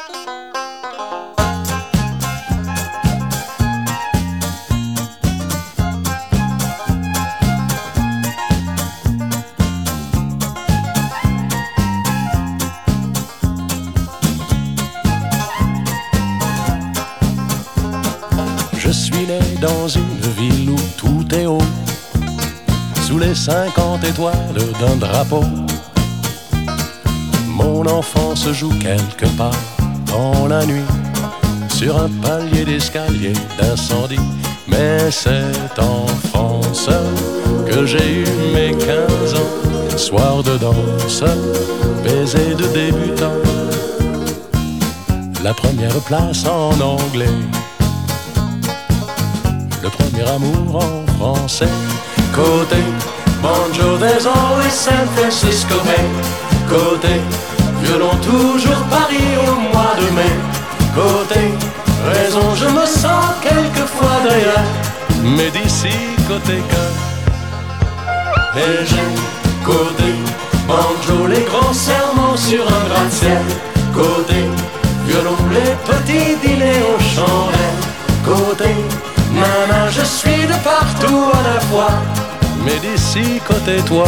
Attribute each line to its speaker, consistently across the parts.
Speaker 1: Je suis né dans une ville où tout est haut, sous les 50 étoiles d'un drapeau. Mon enfant se joue quelque part dans la nuit, sur un palier d'escalier d'incendie. Mais c'est en France que j'ai eu mes 15 ans, soir de danse, baiser de débutant, la première place en anglais, le premier amour en français. Côté banjo, there's always San Francisco Bay. Côté violon, toujours Paris au mois de mai. Côté raison, je me sens quelquefois d'ailleurs, mais d'ici côté cœur. Et j'ai côté banjo, les grands serments sur un gratte-ciel. Côté violon, les petits dîners aux chandelles. Côté nana, je suis de partout à la fois, mais d'ici côté toi.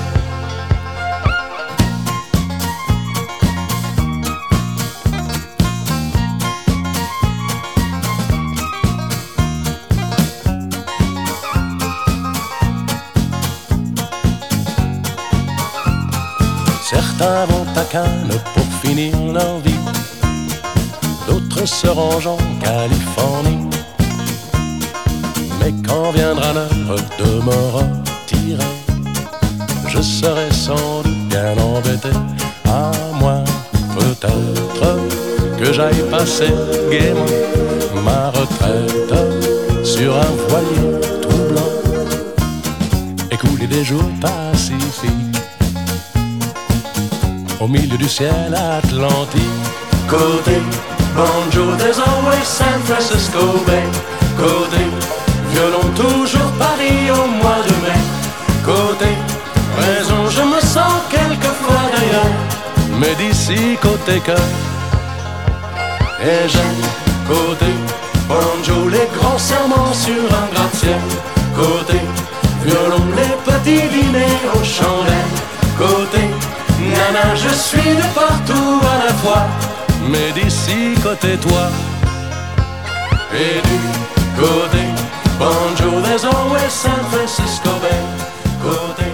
Speaker 1: Certains vont à Cannes pour finir leur vie, d'autres se rangent en Californie. Mais quand viendra l'heure de me retirer, je serai sans doute bien embêté. À moins peut-être que j'aille passer gaiement ma retraite sur un voilier tout blanc, écouler des jours pacifiques au milieu du ciel atlantique. Côté banjo, there's always San Francisco Bay. Côté violon, toujours Paris au mois de mai. Côté raison, je me sens quelquefois d'ailleurs, mais d'ici côté cœur. Et j'aime côté banjo, les grands serments sur un gratte-ciel. Côté violon, les petits dîners aux chandelles. Côté nana, je suis de partout à la fois, mais d'ici côté toi. Et du côté banjo, there's always San Francisco Bay. Côté